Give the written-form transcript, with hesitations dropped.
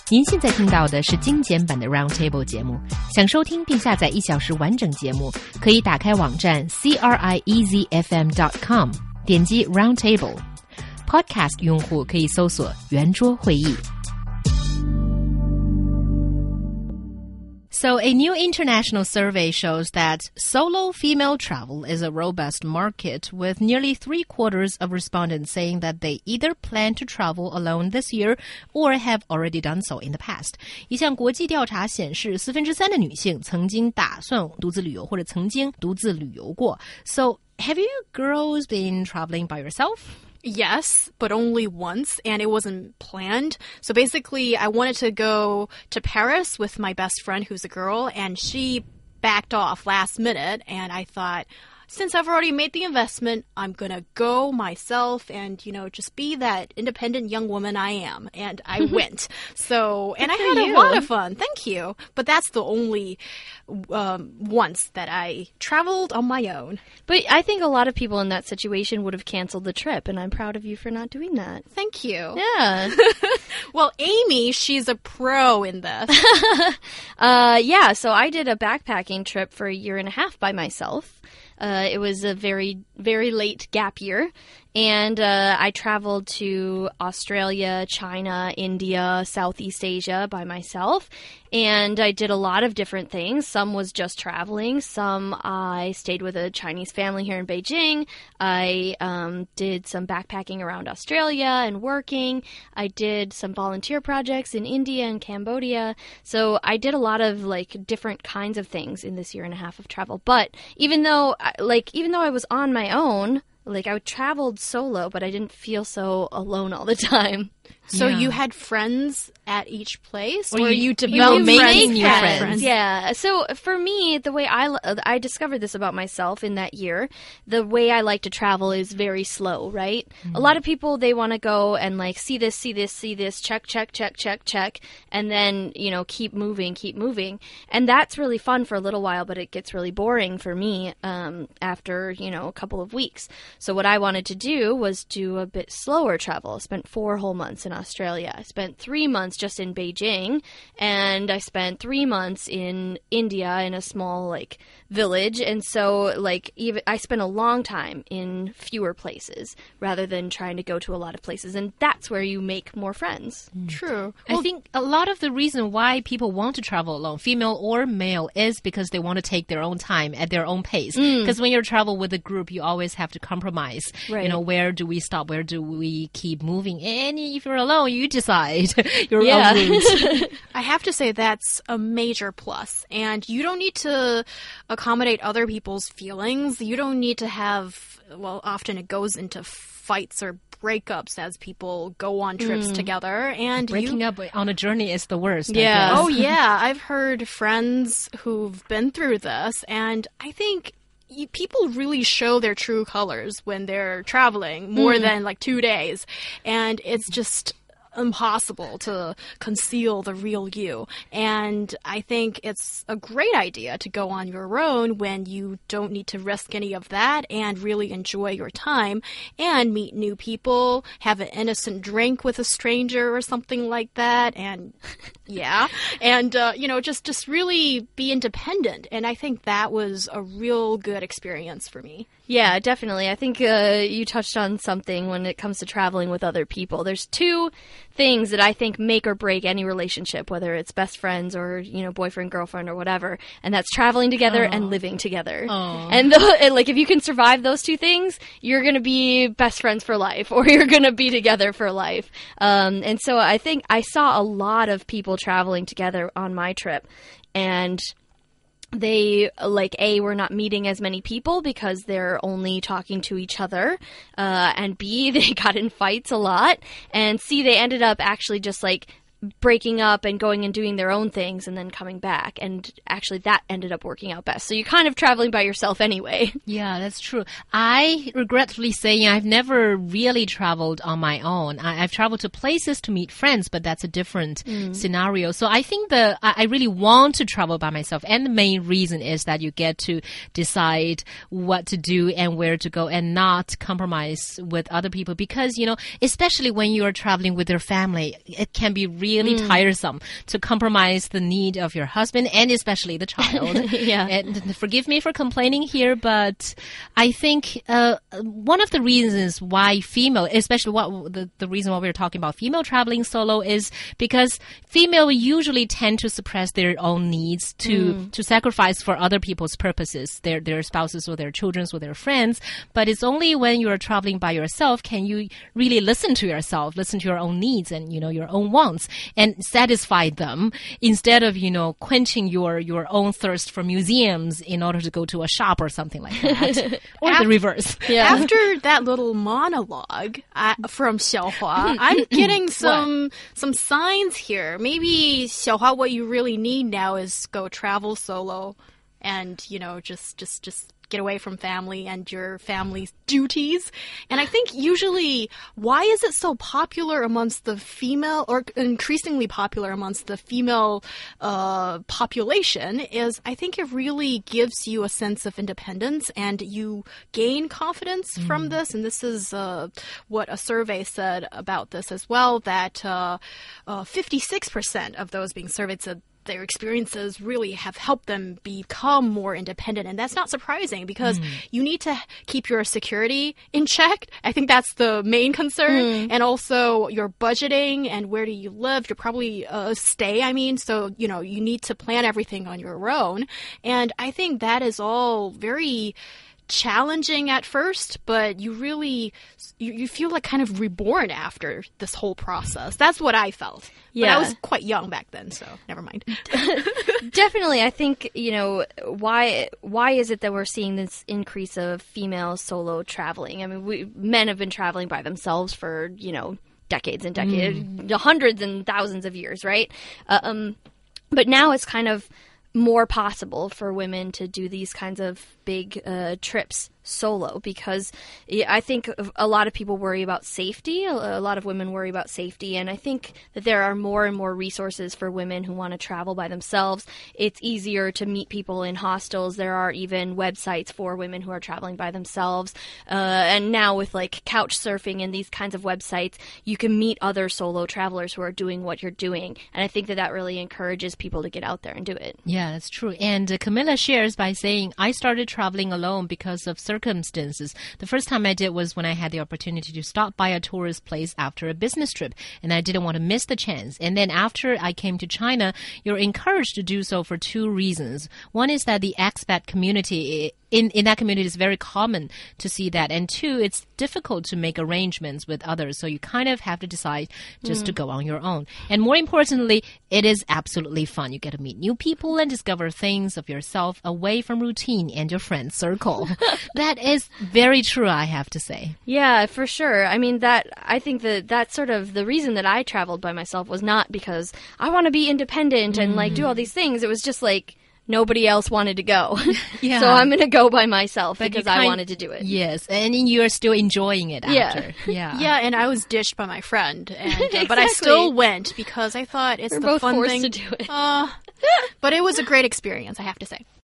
您现在听到的是精简版的 Roundtable 节目。想收听并下载1小时完整节目，可以打开网站 CRIEZFM.com， 点击 Roundtable。Podcast 用户可以搜索圆桌会议。So a new international survey shows that solo female travel is a robust market, with nearly 3/4 of respondents saying that they either plan to travel alone this year or have already done so in the past. 一项国际调查显示，3%的女性曾经打算独自旅游或者曾经独自旅游过。So have you girls been traveling by yourself?Yes, but only once, and it wasn't planned. So basically, I wanted to go to Paris with my best friend who's a girl, and she backed off last minute, and I thought, since I've already made the investment, I'm gonna go myself and, just be that independent young woman I am. And I went. And I had a lot of fun. Thank you. But that's the only once that I traveled on my own. But I think a lot of people in that situation would have canceled the trip, and I'm proud of you for not doing that. Thank you. Yeah. Well, Amy, she's a pro in this. Yeah, so I did a backpacking trip for 1.5 years by myself. It was a very, very late gap year, and I traveled to Australia, China, India, Southeast Asia by myself, and I did a lot of different things. Some was just traveling. Some I stayed with a Chinese family here in Beijing. I did some backpacking around Australia and working. I did some volunteer projects in India and Cambodia. So I did a lot of different kinds of things in this 1.5 years of travel. But even though I was on my own, I traveled solo, but I didn't feel so alone all the time. So you had friends at each place? Or you developed making new friends? Yeah. So for me, the way I discovered this about myself in that year, the way I like to travel is very slow, right? Mm-hmm. A lot of people, they want to go and see this, check, and then, keep moving. And that's really fun for a little while, but it gets really boring for me after, a couple of weeks. So what I wanted to do was do a bit slower travel. I spent 4 whole months in Australia. I spent 3 months just in Beijing, and I spent 3 months in India in a small village. And so I spent a long time in fewer places rather than trying to go to a lot of places, and that's where you make more friends. True. I think a lot of the reason why people want to travel alone, female or male, is because they want to take their own time at their own pace. Because when you travel with a group, you always have to compromise. Right. Where do we stop? Where do we keep moving? And if you're alone, you decide your own route. I have to say that's a major plus. And you don't need to accommodate other people's feelings. You don't need to have, often it goes into fights or breakups as people go on trips together. And breaking up on a journey is the worst. Yeah. Oh, yeah. I've heard friends who've been through this, and I think people really show their true colors when they're traveling more than 2 days. And it's just impossible to conceal the real you. And I think it's a great idea to go on your own when you don't need to risk any of that and really enjoy your time and meet new people, have an innocent drink with a stranger or something like that. And just really be independent. And I think that was a real good experience for me. Yeah, definitely. I think you touched on something when it comes to traveling with other people. There's 2 things that I think make or break any relationship, whether it's best friends or, boyfriend, girlfriend, or whatever. And that's traveling together and living together. And if you can survive those 2 things, you're going to be best friends for life, or you're going to be together for life. And so I think I saw a lot of people traveling together on my trip, and they were not meeting as many people because they're only talking to each other, and B, they got in fights a lot, and C, they ended up actually just breaking up and going and doing their own things and then coming back. And actually that ended up working out best. So you're kind of traveling by yourself anyway. Yeah, that's true. I regretfully say I've never really traveled on my own. I've traveled to places to meet friends, but that's a different scenario. So I think I really want to travel by myself. And the main reason is that you get to decide what to do and where to go and not compromise with other people. Because, especially when you are traveling with your family, it can be really tiresome to compromise the need of your husband and especially the child. Yeah. And forgive me for complaining here, but I think one of the reasons why especially the reason why we're talking about female traveling solo is because female usually tend to suppress their own needs to sacrifice for other people's purposes, their spouses or their children or their friends. But it's only when you're traveling by yourself can you really listen to yourself, listen to your own needs and, your own wants and satisfy them instead of, quenching your own thirst for museums in order to go to a shop or something like that. Or the reverse. Yeah. After that little monologue from Xiaohua, I'm getting some signs here. Maybe, Xiaohua, what you really need now is go travel solo and, just get away from family and your family's duties. And I think usually, why is it so popular amongst the female, or increasingly popular amongst the female population, is I think it really gives you a sense of independence and you gain confidence from this. And this is what a survey said about this as well, that 56% of those being surveyed said their experiences really have helped them become more independent. And that's not surprising because you need to keep your security in check. I think that's the main concern. And also your budgeting and where do you live? You're probably stay, So, you need to plan everything on your own. And I think that is all very challenging at first, but you really you feel like kind of reborn after this whole process. That's what I felt. Yeah. But I was quite young back then, so never mind. Definitely. I think, why is it that we're seeing this increase of female solo traveling? I mean, men have been traveling by themselves for, decades and decades, hundreds and thousands of years, right? But now it's kind of more possible for women to do these kinds of big trips solo because I think a lot of people worry about safety. A lot of women worry about safety. And I think that there are more and more resources for women who want to travel by themselves. It's easier to meet people in hostels. There are even websites for women who are traveling by themselves. And now with like couch surfing and these kinds of websites, you can meet other solo travelers who are doing what you're doing. And I think that really encourages people to get out there and do it. Yeah, that's true. And Camilla shares by saying, I started traveling alone because of circumstances. The first time I did was when I had the opportunity to stop by a tourist place after a business trip, and I didn't want to miss the chance. And then after I came to China, you're encouraged to do so for two reasons. One is that the expat community in that community is very common to see that. And two, it's difficult to make arrangements with others. So you kind of have to decide just to go on your own. And more importantly, it is absolutely fun. You get to meet new people and discover things of yourself away from routine and your friend circle. That is very true, I have to say. Yeah, for sure. I mean, I think that's sort of the reason that I traveled by myself was not because I want to be independent and like do all these things. It was just like, nobody else wanted to go. Yeah. So I'm going to go by myself because I wanted to do it. Yes, and you're still enjoying it after. Yeah. Yeah, and I was ditched by my friend, and Exactly. but I still went because I thought it's We're the both fun forced thing to do it. But it was a great experience, I have to say.